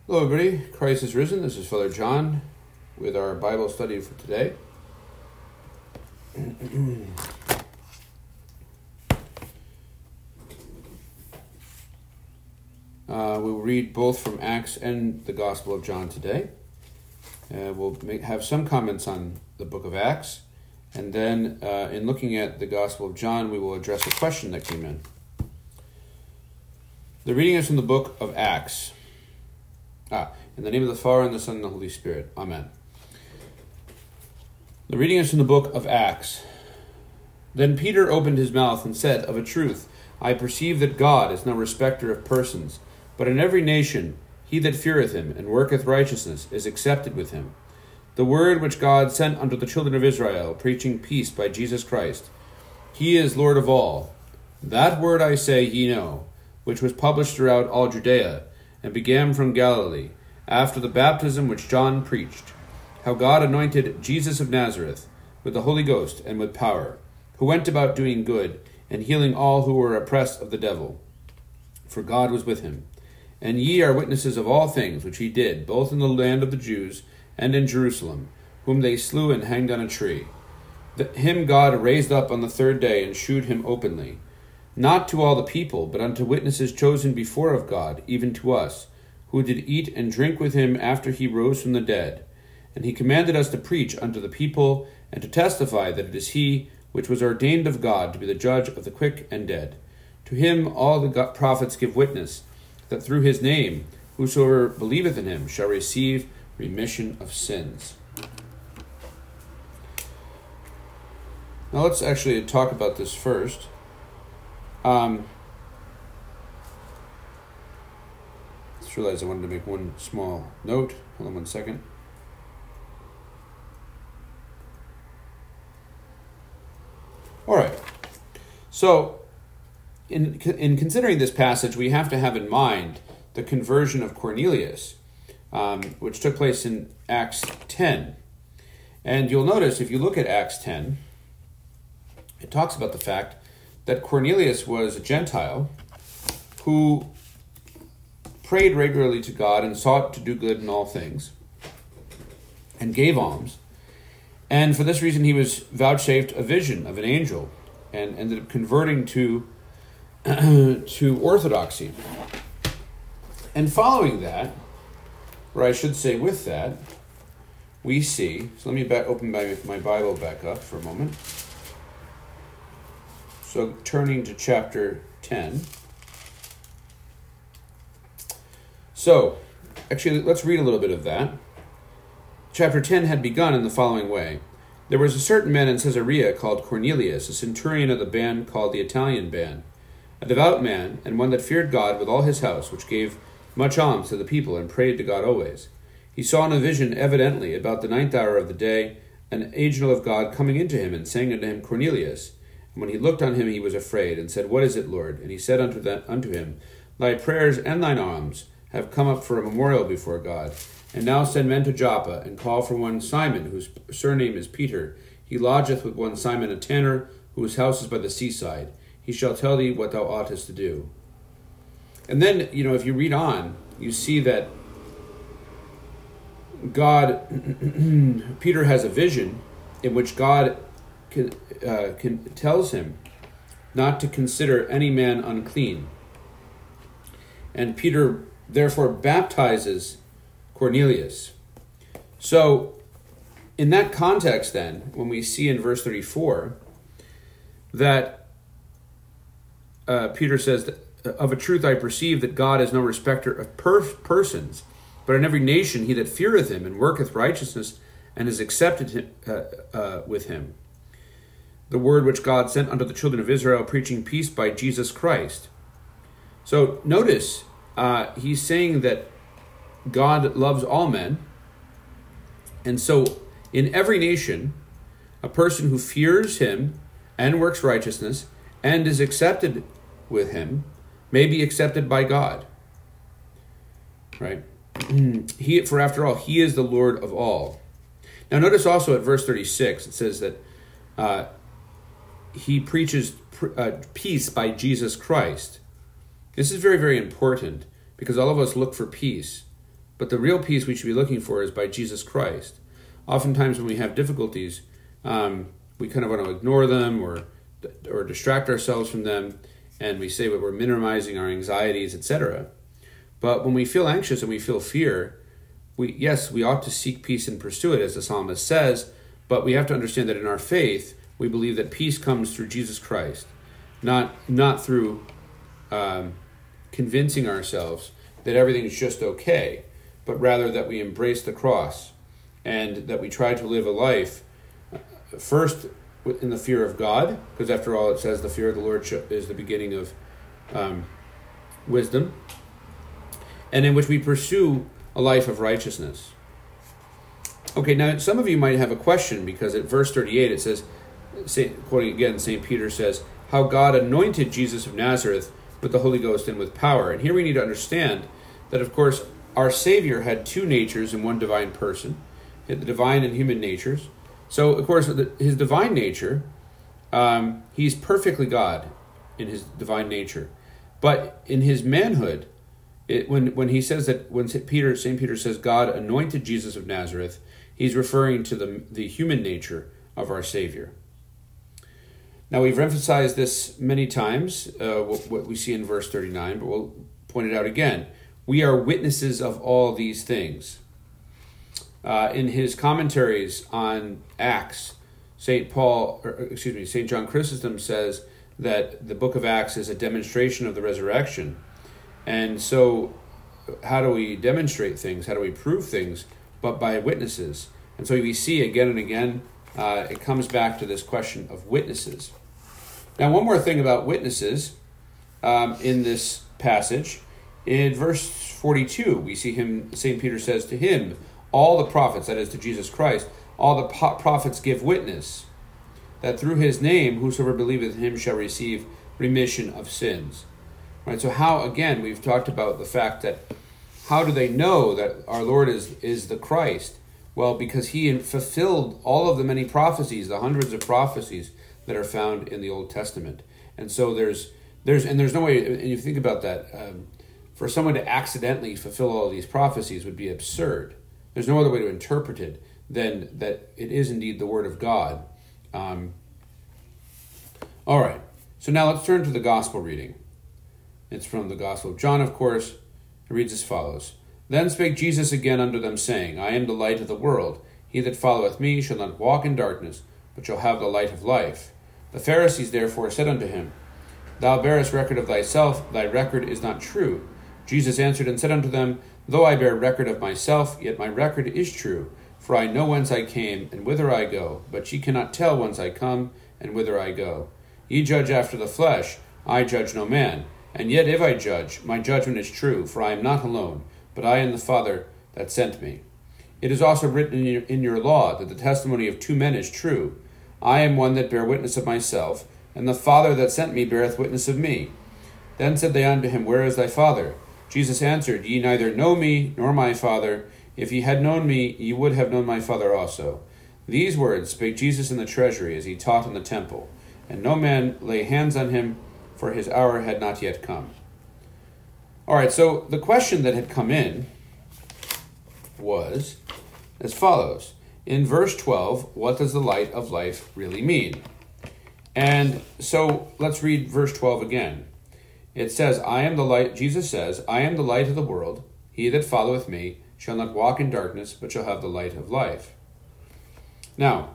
Hello, everybody. Christ is risen. This is Father John with our Bible study for today. We'll read both from Acts and the Gospel of John today. We'll have some comments on the book of Acts, and then in looking at the Gospel of John, we will address a question that came in. The reading is from the book of Acts. In the name of the Father, and the Son, and the Holy Spirit. Amen. The reading is from the book of Acts. Then Peter opened his mouth and said, "Of a truth, I perceive that God is no respecter of persons, but in every nation he that feareth him and worketh righteousness is accepted with him. The word which God sent unto the children of Israel, preaching peace by Jesus Christ. He is Lord of all. That word I say ye know, which was published throughout all Judea, and began from Galilee, after the baptism which John preached, how God anointed Jesus of Nazareth with the Holy Ghost and with power, who went about doing good and healing all who were oppressed of the devil, for God was with him. And ye are witnesses of all things which he did, both in the land of the Jews and in Jerusalem, whom they slew and hanged on a tree. Him God raised up on the third day and shewed him openly, not to all the people, but unto witnesses chosen before of God, even to us, who did eat and drink with him after he rose from the dead. And he commanded us to preach unto the people, and to testify that it is he which was ordained of God to be the judge of the quick and dead. To him all the prophets give witness, that through his name whosoever believeth in him shall receive remission of sins." Now let's actually talk about this first. Just realized I wanted to make one small note. Hold on one second. All right. So, in considering this passage, we have to have in mind the conversion of Cornelius, which took place in Acts 10. And you'll notice, if you look at Acts 10, it talks about the fact that Cornelius was a Gentile who prayed regularly to God and sought to do good in all things and gave alms. And for this reason, he was vouchsafed a vision of an angel and ended up converting to orthodoxy. And following that, or I should say with that, we see, so let me open my Bible back up for a moment. So turning to chapter 10. So, actually, let's read a little bit of that. Chapter 10 had begun in the following way. There was a certain man in Caesarea called Cornelius, a centurion of the band called the Italian band, a devout man, and one that feared God with all his house, which gave much alms to the people and prayed to God always. He saw in a vision evidently about the 9th hour of the day an angel of God coming into him and saying unto him, "Cornelius." And when he looked on him, he was afraid, and said, "What is it, Lord?" And he said unto him, "Thy prayers and thine alms have come up for a memorial before God. And now send men to Joppa, and call for one Simon, whose surname is Peter. He lodgeth with one Simon a tanner, whose house is by the seaside. He shall tell thee what thou oughtest to do." And then, if you read on, you see that God, Peter has a vision in which God tells him not to consider any man unclean. And Peter therefore baptizes Cornelius. So, in that context then, when we see in verse 34 that Peter says, "Of a truth I perceive that God is no respecter of persons, but in every nation he that feareth him and worketh righteousness and is accepted with him. The word which God sent unto the children of Israel, preaching peace by Jesus Christ." So notice, he's saying that God loves all men. And so in every nation, a person who fears him and works righteousness and is accepted with him may be accepted by God. Right? For after all, he is the Lord of all. Now notice also at verse 36, it says that he preaches peace by Jesus Christ. This is very, very important because all of us look for peace. But the real peace we should be looking for is by Jesus Christ. Oftentimes when we have difficulties, we kind of want to ignore them or distract ourselves from them, and we say that we're minimizing our anxieties, etc. But when we feel anxious and we feel fear, we ought to seek peace and pursue it, as the psalmist says, but we have to understand that in our faith, we believe that peace comes through Jesus Christ, not through convincing ourselves that everything's just okay, but rather that we embrace the cross and that we try to live a life first in the fear of God, because after all it says the fear of the Lord is the beginning of wisdom, and in which we pursue a life of righteousness. Okay, now some of you might have a question, because at verse 38 it says, quoting again, St. Peter says, how God anointed Jesus of Nazareth with the Holy Ghost and with power. And here we need to understand that, of course, our Savior had two natures in one divine person, the divine and human natures. So, of course, his divine nature, he's perfectly God in his divine nature. But in his manhood, when he says that, when St. Peter says God anointed Jesus of Nazareth, he's referring to the human nature of our Savior. Now, we've emphasized this many times, what we see in verse 39, but we'll point it out again. We are witnesses of all these things. In his commentaries on Acts, St. John Chrysostom says that the book of Acts is a demonstration of the resurrection. And so how do we demonstrate things? How do we prove things? But by witnesses. And so we see again and again, it comes back to this question of witnesses. Now, one more thing about witnesses in this passage. In verse 42, we see St. Peter says to him, all the prophets, that is to Jesus Christ, all the prophets give witness that through his name whosoever believeth in him shall receive remission of sins. Right. So how, again, we've talked about the fact that how do they know that our Lord is the Christ? Well, because he fulfilled all of the many prophecies, the hundreds of prophecies that are found in the Old Testament. And so there's no way, and you think about that, for someone to accidentally fulfill all of these prophecies would be absurd. There's no other way to interpret it than that it is indeed the Word of God. All right, so now let's turn to the Gospel reading. It's from the Gospel of John, of course. It reads as follows. Then spake Jesus again unto them, saying, I am the light of the world. He that followeth me shall not walk in darkness, but shall have the light of life. The Pharisees therefore said unto him, Thou bearest record of thyself, thy record is not true. Jesus answered and said unto them, Though I bear record of myself, yet my record is true. For I know whence I came, and whither I go, but ye cannot tell whence I come, and whither I go. Ye judge after the flesh, I judge no man. And yet if I judge, my judgment is true, for I am not alone, but I and the Father that sent me. It is also written in your law that the testimony of two men is true. I am one that bear witness of myself, and the Father that sent me beareth witness of me. Then said they unto him, Where is thy Father? Jesus answered, Ye neither know me nor my Father. If ye had known me, ye would have known my Father also. These words spake Jesus in the treasury as he taught in the temple, and no man lay hands on him, for his hour had not yet come. All right, so the question that had come in was as follows. In verse 12, what does the light of life really mean? And so let's read verse 12 again. It says, I am the light, Jesus says, I am the light of the world. He that followeth me shall not walk in darkness, but shall have the light of life. Now,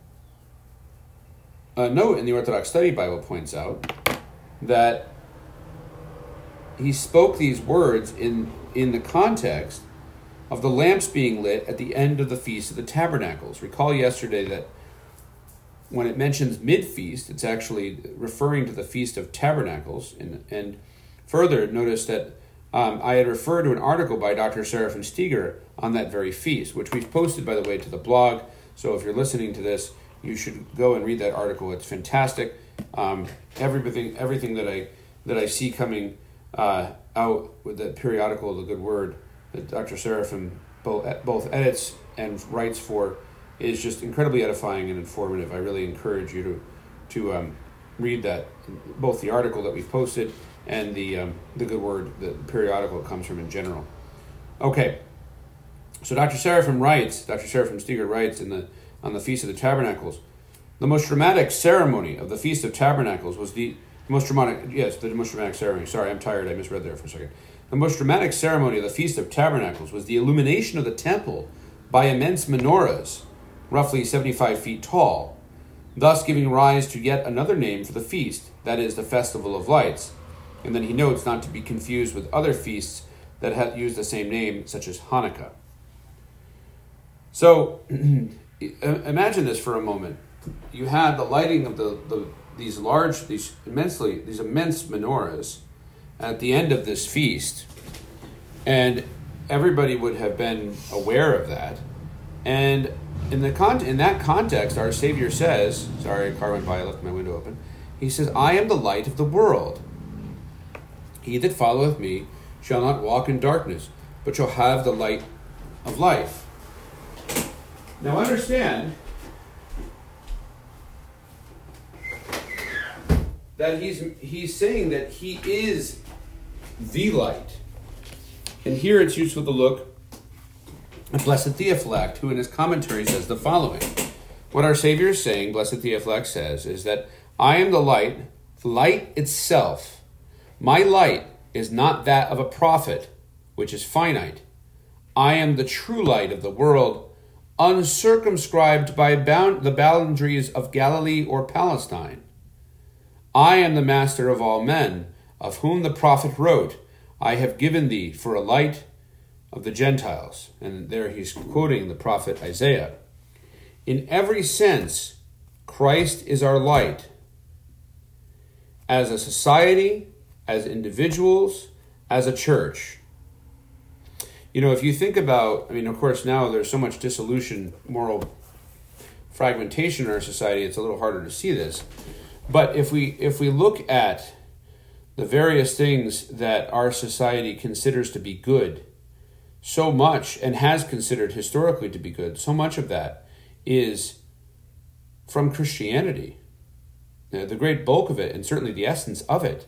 a note in the Orthodox Study Bible points out that he spoke these words in the context of the lamps being lit at the end of the Feast of the Tabernacles. Recall yesterday that when it mentions mid-feast, it's actually referring to the Feast of Tabernacles. And further, notice that I had referred to an article by Dr. Seraphim Steger on that very feast, which we've posted, by the way, to the blog. So if you're listening to this, you should go and read that article. It's fantastic. Everything that I see coming out with the periodical, The Good Word, that Dr. Seraphim both edits and writes for, is just incredibly edifying and informative. I really encourage you to read that, both the article that we've posted and the Good Word, the periodical it comes from in general. Okay, So Dr. Seraphim Steger writes on the Feast of the Tabernacles, the most dramatic ceremony of the Feast of Tabernacles was the most dramatic ceremony. Sorry, I'm tired. I misread there for a second. The most dramatic ceremony of the Feast of Tabernacles was the illumination of the temple by immense menorahs, roughly 75 feet tall, thus giving rise to yet another name for the feast, that is, the Festival of Lights. And then he notes not to be confused with other feasts that had used the same name, such as Hanukkah. So, imagine this for a moment. You had the lighting of these immense menorahs at the end of this feast, and everybody would have been aware of that. And in that context, our Savior says, sorry, a car went by, I left my window open. He says, I am the light of the world. He that followeth me shall not walk in darkness, but shall have the light of life. Now understand that he's saying that he is the light. And here it's used with the look of Blessed Theophylact, who in his commentary says the following. What our Savior is saying, Blessed Theophylact says, is that I am the light itself. My light is not that of a prophet, which is finite. I am the true light of the world, uncircumscribed by the boundaries of Galilee or Palestine. I am the master of all men, of whom the prophet wrote, I have given thee for a light of the Gentiles. And there he's quoting the prophet Isaiah. In every sense, Christ is our light. As a society, as individuals, as a church. You know, if you think about, of course, now there's so much dissolution, moral fragmentation in our society, it's a little harder to see this. But if we look at the various things that our society considers to be good, so much, and has considered historically to be good, so much of that is from Christianity. The great bulk of it, and certainly the essence of it.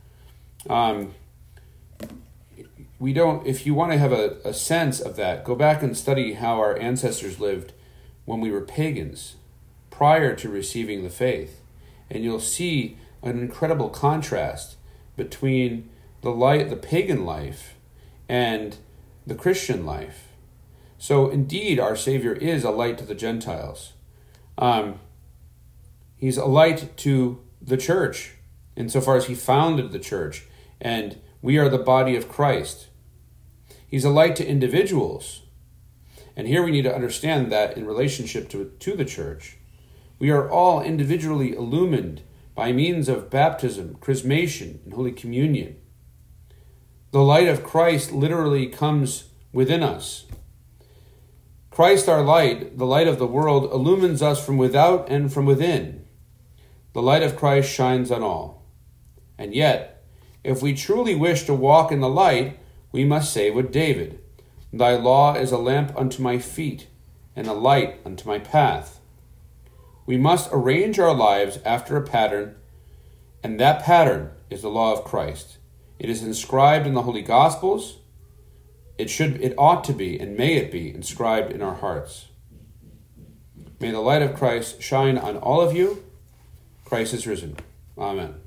If you want to have a sense of that, go back and study how our ancestors lived when we were pagans, prior to receiving the faith. And you'll see an incredible contrast between the pagan life and the Christian life. So indeed, our Savior is a light to the Gentiles. He's a light to the church, insofar as he founded the church, and we are the body of Christ. He's a light to individuals. And here we need to understand that in relationship to the church, we are all individually illumined by means of baptism, chrismation, and Holy Communion. The light of Christ literally comes within us. Christ, our light, the light of the world, illumines us from without and from within. The light of Christ shines on all. And yet, if we truly wish to walk in the light, we must say with David, Thy law is a lamp unto my feet, and a light unto my path. We must arrange our lives after a pattern, and that pattern is the law of Christ. It is inscribed in the Holy Gospels. It ought to be, and may it be, inscribed in our hearts. May the light of Christ shine on all of you. Christ is risen. Amen.